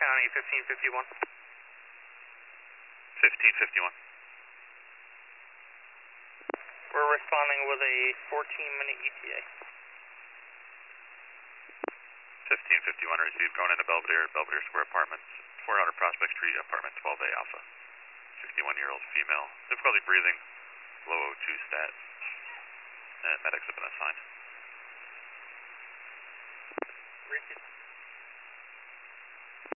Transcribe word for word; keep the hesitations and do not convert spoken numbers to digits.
County, fifteen fifty-one. fifteen fifty-one. We're responding with a fourteen minute E T A. fifteen fifty-one received, going into Belvedere, Belvedere Square Apartments, four hundred Prospect Street, apartment twelve A Alpha. sixty-one year old female, difficulty breathing, low O two stat. Uh, medics have been assigned. Richard.